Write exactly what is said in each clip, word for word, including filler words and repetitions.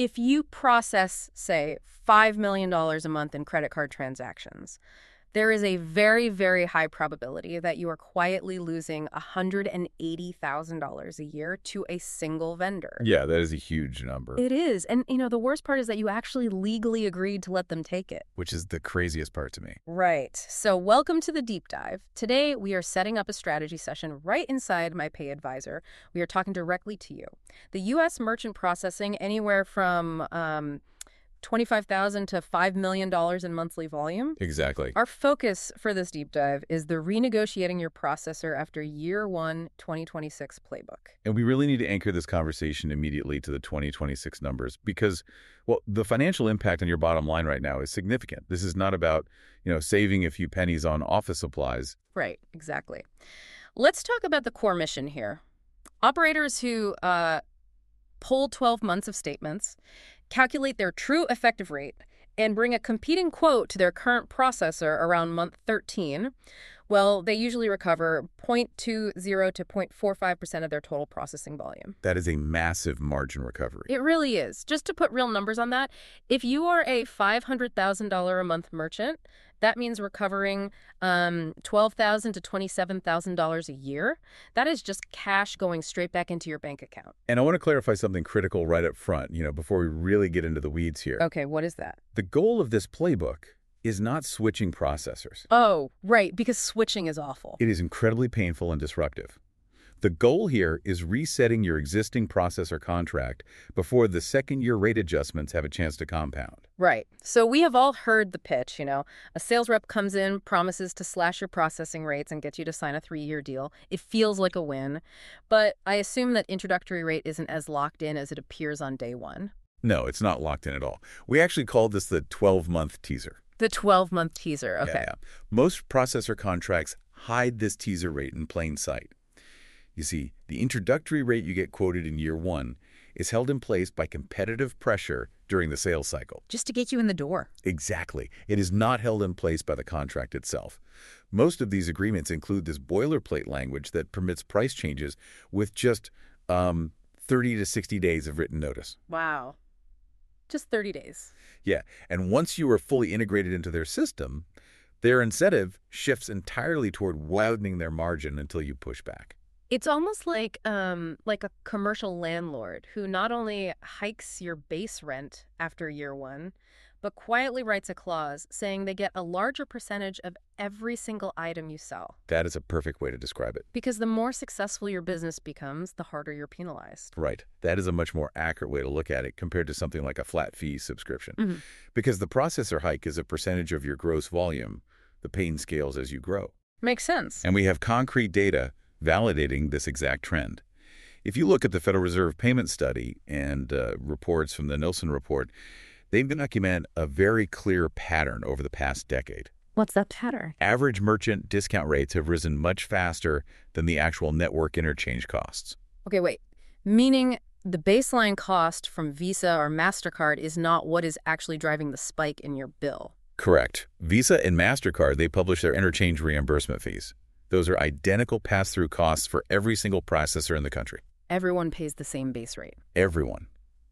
If you process, say, five million dollars a month in credit card transactions, there is a very, very high probability that you are quietly losing one hundred eighty thousand dollars a year to a single vendor. Yeah, that is a huge number. It is. And, you know, the worst part is that you actually legally agreed to let them take it. Which is the craziest part to me. Right. So welcome to the deep dive. Today, we are setting up a strategy session right inside my Pay Advisor. We are talking directly to you. The U S merchant processing anywhere from um, twenty-five thousand dollars to five million dollars in monthly volume. Exactly. Our focus for this deep dive is the renegotiating your processor after year one twenty twenty-six playbook. And we really need to anchor this conversation immediately to the twenty twenty-six numbers because, well, the financial impact on your bottom line right now is significant. This is not about, you know, saving a few pennies on office supplies. Right, exactly. Let's talk about the core mission here. Operators who uh, pull twelve months of statements, calculate their true effective rate, and bring a competing quote to their current processor around month thirteen, well, they usually recover zero point two zero to zero point four five percent of their total processing volume. That is a massive margin recovery. It really is. Just to put real numbers on that, if you are a five hundred thousand dollars a month merchant, that means recovering um, twelve thousand dollars to twenty-seven thousand dollars a year. That is just cash going straight back into your bank account. And I want to clarify something critical right up front, you know, before we really get into the weeds here. Okay, what is that? The goal of this playbook is not switching processors. Oh, right, because switching is awful. It is incredibly painful and disruptive. The goal here is resetting your existing processor contract before the second-year rate adjustments have a chance to compound. Right. So we have all heard the pitch, you know. A sales rep comes in, promises to slash your processing rates and get you to sign a three-year deal. It feels like a win. But I assume that introductory rate isn't as locked in as it appears on day one. No, it's not locked in at all. We actually called this the twelve-month teaser. The twelve-month teaser, okay. Yeah, yeah. Most processor contracts hide this teaser rate in plain sight. You see, the introductory rate you get quoted in year one is held in place by competitive pressure during the sales cycle. Just to get you in the door. Exactly. It is not held in place by the contract itself. Most of these agreements include this boilerplate language that permits price changes with just um, thirty to sixty days of written notice. Wow. Just thirty days. Yeah, and once you are fully integrated into their system, their incentive shifts entirely toward widening their margin until you push back. It's almost like um, like a commercial landlord who not only hikes your base rent after year one, but quietly writes a clause saying they get a larger percentage of every single item you sell. That is a perfect way to describe it. Because the more successful your business becomes, the harder you're penalized. Right. That is a much more accurate way to look at it compared to something like a flat fee subscription. Mm-hmm. Because the processor hike is a percentage of your gross volume. The pain scales as you grow. Makes sense. And we have concrete data validating this exact trend. If you look at the Federal Reserve Payment Study and uh, reports from the Nielsen Report, they document a very clear pattern over the past decade. What's that pattern? Average merchant discount rates have risen much faster than the actual network interchange costs. Okay, wait. Meaning the baseline cost from Visa or MasterCard is not what is actually driving the spike in your bill. Correct. Visa and MasterCard, they publish their interchange reimbursement fees. Those are identical pass-through costs for every single processor in the country. Everyone pays the same base rate. Everyone.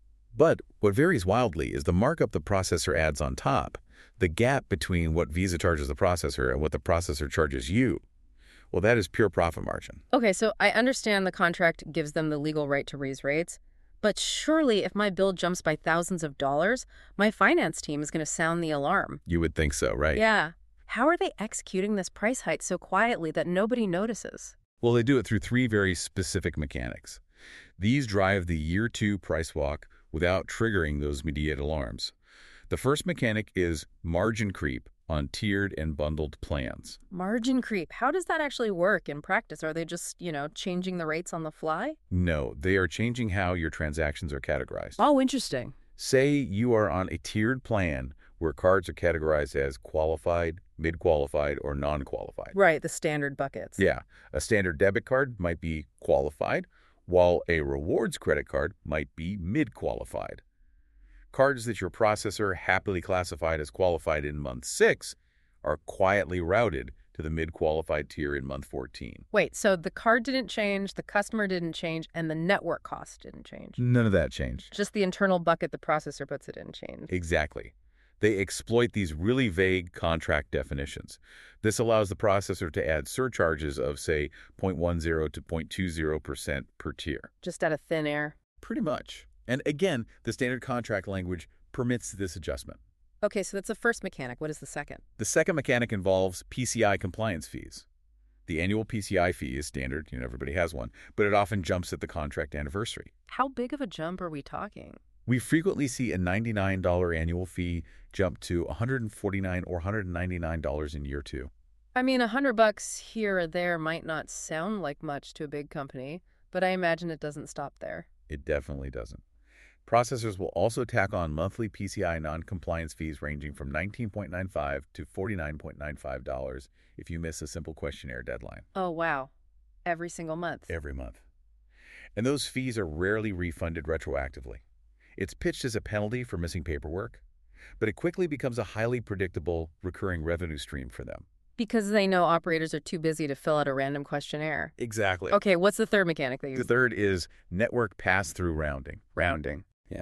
But what varies wildly is the markup the processor adds on top, the gap between what Visa charges the processor and what the processor charges you. Well, that is pure profit margin. Okay, so I understand the contract gives them the legal right to raise rates, but surely if my bill jumps by thousands of dollars, my finance team is going to sound the alarm. You would think so, right? Yeah. How are they executing this price hike so quietly that nobody notices? Well, they do it through three very specific mechanics. These drive the year two price walk without triggering those immediate alarms. The first mechanic is margin creep on tiered and bundled plans. Margin creep. How does that actually work in practice? Are they just, you know, changing the rates on the fly? No, they are changing how your transactions are categorized. Oh, interesting. Say you are on a tiered plan where cards are categorized as qualified, mid-qualified, or non-qualified. Right, the standard buckets. Yeah, a standard debit card might be qualified, while a rewards credit card might be mid-qualified. Cards that your processor happily classified as qualified in month six are quietly routed to the mid-qualified tier in month fourteen. Wait, so the card didn't change, the customer didn't change, and the network cost didn't change? None of that changed. Just the internal bucket the processor puts it in changed. Exactly. They exploit these really vague contract definitions. This allows the processor to add surcharges of, say, zero point one zero to zero point two zero percent per tier. Just out of thin air. Pretty much. And again, the standard contract language permits this adjustment. Okay, so that's the first mechanic. What is the second? The second mechanic involves P C I compliance fees. The annual P C I fee is standard, you know, everybody has one, but it often jumps at the contract anniversary. How big of a jump are we talking? We frequently see a ninety-nine dollar annual fee jump to one hundred forty-nine dollars or one hundred ninety-nine dollars in year two. I mean, a hundred bucks here or there might not sound like much to a big company, but I imagine it doesn't stop there. It definitely doesn't. Processors will also tack on monthly P C I non-compliance fees ranging from nineteen dollars and ninety-five cents to forty-nine dollars and ninety-five cents if you miss a simple questionnaire deadline. Oh, wow. Every single month. Every month. And those fees are rarely refunded retroactively. It's pitched as a penalty for missing paperwork, but it quickly becomes a highly predictable, recurring revenue stream for them. Because they know operators are too busy to fill out a random questionnaire. Exactly. Okay, what's the third mechanic that you... The third is network pass-through rounding. Rounding. Yeah.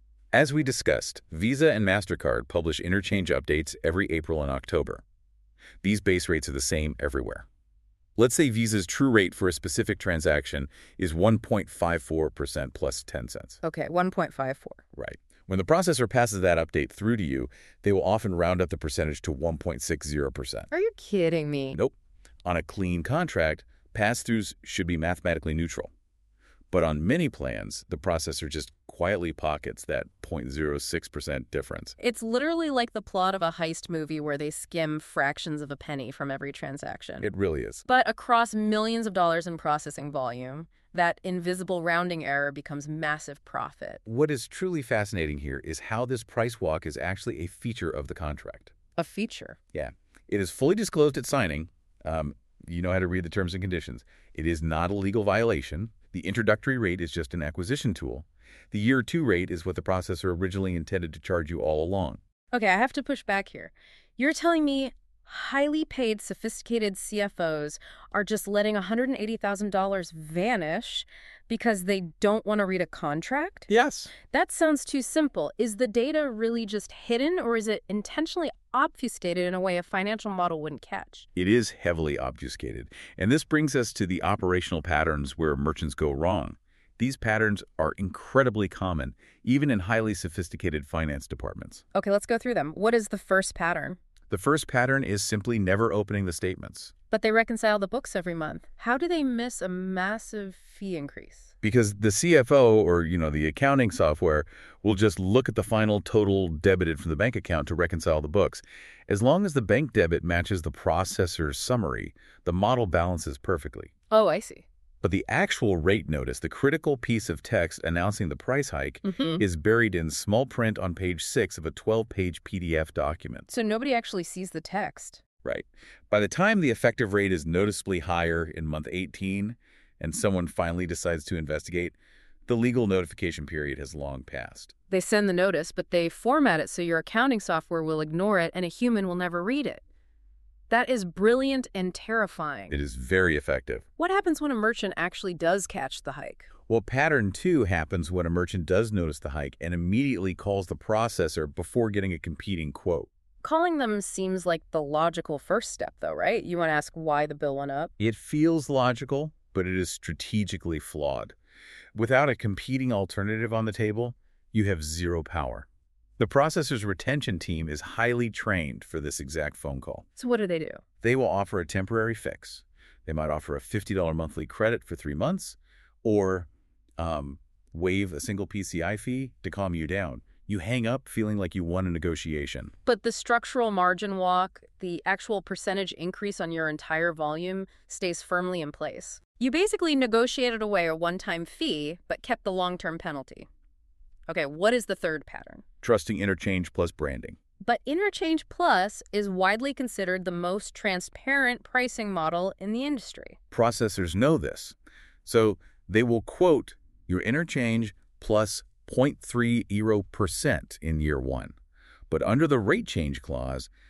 As we discussed, Visa and MasterCard publish interchange updates every April and October. These base rates are the same everywhere. Let's say Visa's true rate for a specific transaction is one point five four percent plus ten cents. Okay, one point five four. Right. When the processor passes that update through to you, they will often round up the percentage to one point six zero percent. Are you kidding me? Nope. On a clean contract, pass-throughs should be mathematically neutral. But on many plans, the processor just quietly pockets that zero point zero six percent difference. It's literally like the plot of a heist movie where they skim fractions of a penny from every transaction. It really is. But across millions of dollars in processing volume, that invisible rounding error becomes massive profit. What is truly fascinating here is how this price walk is actually a feature of the contract. A feature? Yeah. It is fully disclosed at signing. Um, you know how to read the terms and conditions. It is not a legal violation. The introductory rate is just an acquisition tool. The year two rate is what the processor originally intended to charge you all along. Okay, I have to push back here. You're telling me highly paid, sophisticated C F Os are just letting one hundred eighty thousand dollars vanish because they don't want to read a contract? Yes. That sounds too simple. Is the data really just hidden, or is it intentionally obfuscated in a way a financial model wouldn't catch? It is heavily obfuscated. And this brings us to the operational patterns where merchants go wrong. These patterns are incredibly common, even in highly sophisticated finance departments. Okay, let's go through them. What is the first pattern? The first pattern is simply never opening the statements. But they reconcile the books every month. How do they miss a massive fee increase? Because the C F O, or, you know, the accounting software, will just look at the final total debited from the bank account to reconcile the books. As long as the bank debit matches the processor's summary, the model balances perfectly. Oh, I see. But the actual rate notice, the critical piece of text announcing the price hike, Mm-hmm. is buried in small print on page six of a twelve page P D F document. So nobody actually sees the text. Right. By the time the effective rate is noticeably higher in month eighteen and someone finally decides to investigate, the legal notification period has long passed. They send the notice, but they format it so your accounting software will ignore it and a human will never read it. That is brilliant and terrifying. It is very effective. What happens when a merchant actually does catch the hike? Well, pattern two happens when a merchant does notice the hike and immediately calls the processor before getting a competing quote. Calling them seems like the logical first step, though, right? You want to ask why the bill went up? It feels logical, but it is strategically flawed. Without a competing alternative on the table, you have zero power. The processor's retention team is highly trained for this exact phone call. So what do they do? They will offer a temporary fix. They might offer a fifty dollar monthly credit for three months or um, waive a single P C I fee to calm you down. You hang up feeling like you won a negotiation. But the structural margin walk, the actual percentage increase on your entire volume, stays firmly in place. You basically negotiated away a one-time fee, but kept the long-term penalty. Okay, what is the third pattern? Trusting interchange plus branding. But Interchange Plus is widely considered the most transparent pricing model in the industry. Processors know this, so they will quote your interchange plus zero point three zero percent in year one. But under the rate change clause,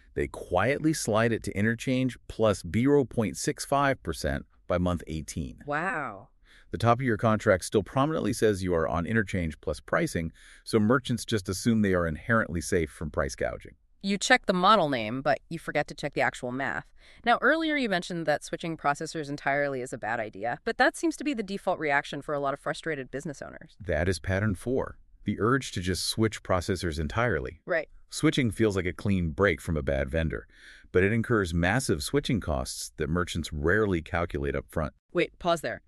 They quietly slide it to interchange plus zero point six five percent by month eighteen. Wow. The top of your contract still prominently says you are on interchange plus pricing, so merchants just assume they are inherently safe from price gouging. You check the model name, but you forget to check the actual math. Now, earlier you mentioned that switching processors entirely is a bad idea, but that seems to be the default reaction for a lot of frustrated business owners. That is pattern four, the urge to just switch processors entirely. Right. Switching feels like a clean break from a bad vendor, but it incurs massive switching costs that merchants rarely calculate up front. Wait, pause there.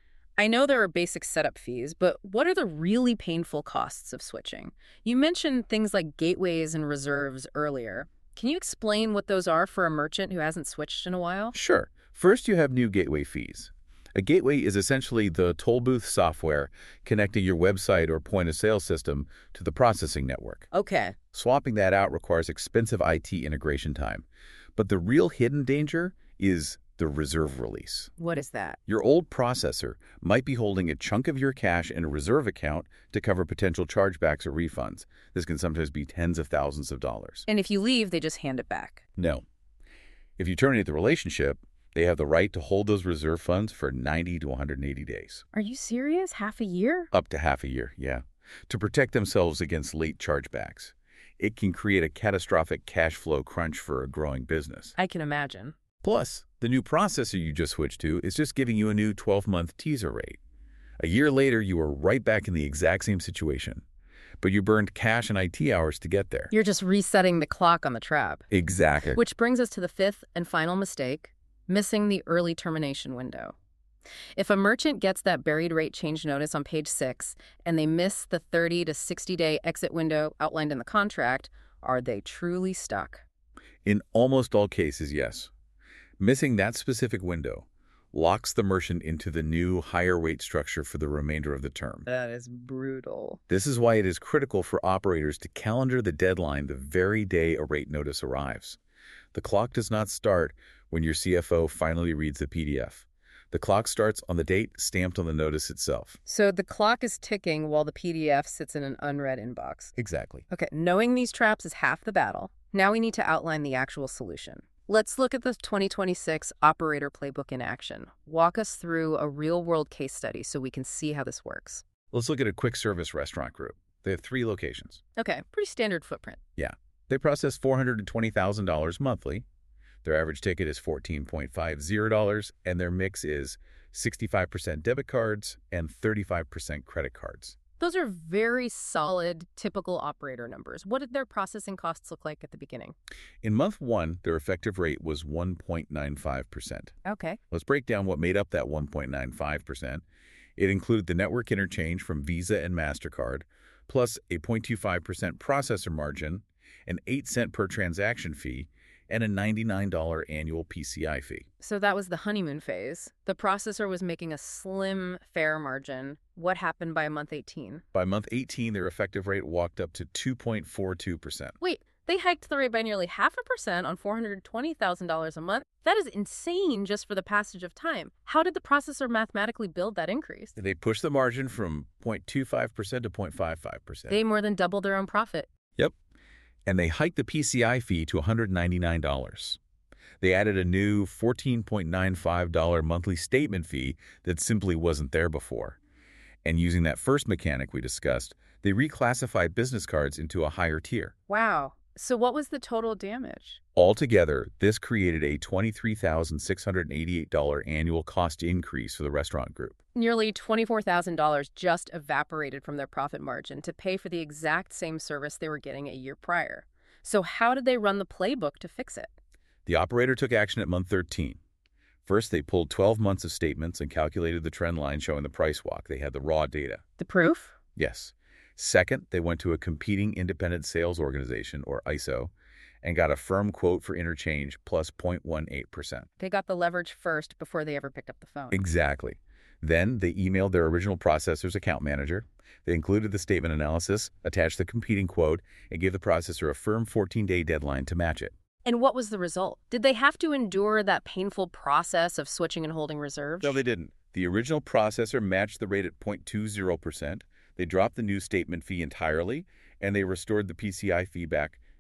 I know there are basic setup fees, but what are the really painful costs of switching? You mentioned things like gateways and reserves earlier. Can you explain what those are for a merchant who hasn't switched in a while? Sure. First, you have new gateway fees. A gateway is essentially the toll booth software connecting your website or point-of-sale system to the processing network. Okay. Swapping that out requires expensive I T integration time. But the real hidden danger is the reserve release. What is that? Your old processor might be holding a chunk of your cash in a reserve account to cover potential chargebacks or refunds. This can sometimes be tens of thousands of dollars. And if you leave, they just hand it back. No. If you terminate the relationship, they have the right to hold those reserve funds for ninety to one hundred eighty days. Are you serious? Half a year? Up to half a year, yeah. To protect themselves against late chargebacks. It can create a catastrophic cash flow crunch for a growing business. I can imagine. Plus, the new processor you just switched to is just giving you a new twelve-month teaser rate. A year later, you are right back in the exact same situation. But you burned cash and I T hours to get there. You're just resetting the clock on the trap. Exactly. Which brings us to the fifth and final mistake, missing the early termination window. If a merchant gets that buried rate change notice on page six and they miss the thirty to sixty day exit window outlined in the contract, are they truly stuck? In almost all cases, yes. Missing that specific window locks the merchant into the new higher rate structure for the remainder of the term. That is brutal. This is why it is critical for operators to calendar the deadline the very day a rate notice arrives. The clock does not start when your C F O finally reads the P D F. The clock starts on the date stamped on the notice itself. So the clock is ticking while the P D F sits in an unread inbox. Exactly. Okay, knowing these traps is half the battle. Now we need to outline the actual solution. Let's look at the twenty twenty-six Operator Playbook in action. Walk us through a real-world case study so we can see how this works. Let's look at a quick service restaurant group. They have three locations. Okay, pretty standard footprint. Yeah. They process four hundred twenty thousand dollars monthly. Their average ticket is fourteen point five zero dollars, and their mix is sixty-five percent debit cards and thirty-five percent credit cards. Those are very solid, typical operator numbers. What did their processing costs look like at the beginning? In month one, their effective rate was one point nine five percent. Okay. Let's break down what made up that one point nine five percent. It included the network interchange from Visa and MasterCard, plus a zero point two five percent processor margin, an eight cent per transaction fee, and a ninety-nine dollar annual P C I fee. So that was the honeymoon phase. The processor was making a slim, fair margin. What happened by month eighteen? By month eighteen, their effective rate walked up to two point four two percent. Wait, they hiked the rate by nearly half a percent on four hundred twenty thousand dollars a month? That is insane just for the passage of time. How did the processor mathematically build that increase? They pushed the margin from zero point two five percent to zero point five five percent. They more than doubled their own profit. Yep. And they hiked the P C I fee to one hundred ninety-nine dollars. They added a new fourteen point nine five dollars monthly statement fee that simply wasn't there before. And using that first mechanic we discussed, they reclassified business cards into a higher tier. Wow. So what was the total damage? Altogether, this created a twenty-three thousand six hundred eighty-eight dollars annual cost increase for the restaurant group. Nearly twenty-four thousand dollars just evaporated from their profit margin to pay for the exact same service they were getting a year prior. So how did they run the playbook to fix it? The operator took action at month thirteen. First, they pulled twelve months of statements and calculated the trend line showing the price walk. They had the raw data. The proof? Yes. Second, they went to a competing independent sales organization, or I S O, and got a firm quote for interchange plus zero point one eight percent. They got the leverage first before they ever picked up the phone. Exactly. Then they emailed their original processor's account manager. They included the statement analysis, attached the competing quote, and gave the processor a firm fourteen day deadline to match it. And what was the result? Did they have to endure that painful process of switching and holding reserves? No, they didn't. The original processor matched the rate at zero point two zero percent. They dropped the new statement fee entirely, and they restored the P C I fee back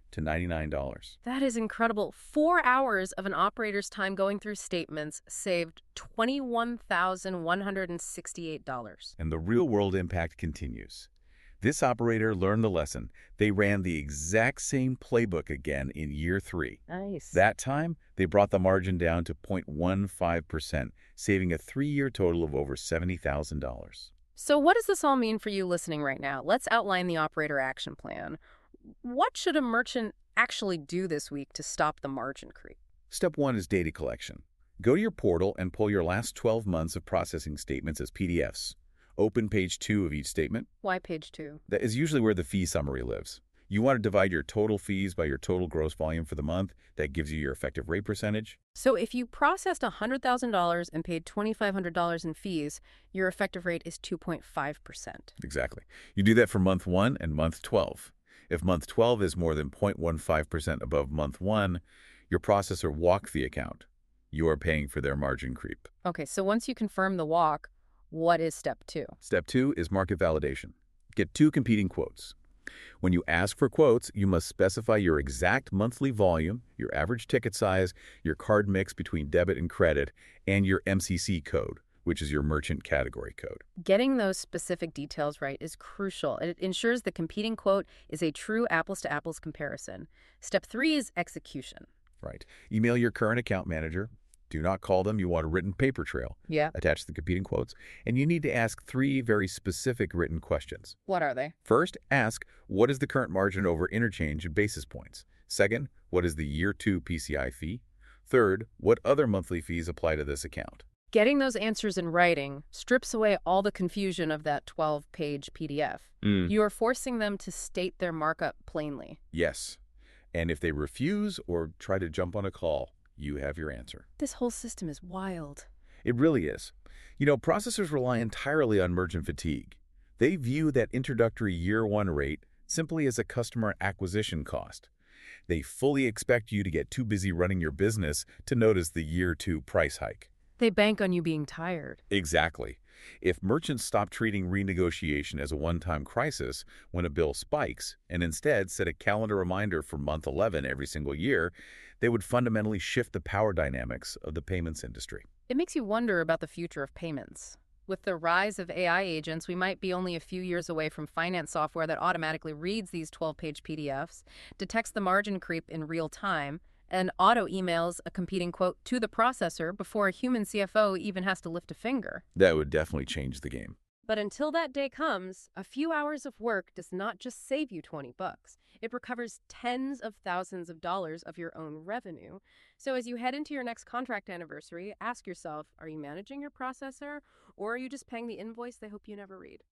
to ninety-nine dollars. That is incredible. Four hours of an operator's time going through statements saved twenty-one thousand one hundred sixty-eight dollars. And the real-world impact continues. This operator learned the lesson. They ran the exact same playbook again in year three. Nice. That time, they brought the margin down to zero point one five percent, saving a three-year total of over seventy thousand dollars. So what does this all mean for you listening right now? Let's outline the operator action plan. What should a merchant actually do this week to stop the margin creep? Step one is data collection. Go to your portal and pull your last twelve months of processing statements as P D Fs. Open page two of each statement. Why page two? That is usually where the fee summary lives. You want to divide your total fees by your total gross volume for the month. That gives you your effective rate percentage. So if you processed one hundred thousand dollars and paid two thousand five hundred dollars in fees, your effective rate is two point five percent. Exactly. You do that for month one and month twelve. If month twelve is more than zero point one five percent above month one, your processor walked the account. You are paying for their margin creep. Okay, so once you confirm the walk, what is step two? Step two is market validation. Get two competing quotes. When you ask for quotes, you must specify your exact monthly volume, your average ticket size, your card mix between debit and credit, and your M C C code, which is your merchant category code. Getting those specific details right is crucial. It ensures the competing quote is a true apples-to-apples comparison. Step three is execution. Right. Email your current account manager. Do not call them. You want a written paper trail. Yeah. Attach the competing quotes. And you need to ask three very specific written questions. What are they? First, ask, what is the current margin over interchange in basis points? Second, what is the year two P C I fee? Third, what other monthly fees apply to this account? Getting those answers in writing strips away all the confusion of that twelve-page P D F. Mm. You are forcing them to state their markup plainly. Yes. And if they refuse or try to jump on a call, you have your answer. This whole system is wild. It really is. You know, processors rely entirely on merchant fatigue. They view that introductory year one rate simply as a customer acquisition cost. They fully expect you to get too busy running your business to notice the year two price hike. They bank on you being tired. Exactly. If merchants stop treating renegotiation as a one-time crisis when a bill spikes and instead set a calendar reminder for month eleven every single year, they would fundamentally shift the power dynamics of the payments industry. It makes you wonder about the future of payments. With the rise of A I agents, we might be only a few years away from finance software that automatically reads these twelve-page P D Fs, detects the margin creep in real time, and auto-emails a competing quote to the processor before a human C F O even has to lift a finger. That would definitely change the game. But until that day comes, a few hours of work does not just save you twenty bucks. It recovers tens of thousands of dollars of your own revenue. So as you head into your next contract anniversary, ask yourself, are you managing your processor, or are you just paying the invoice they hope you never read?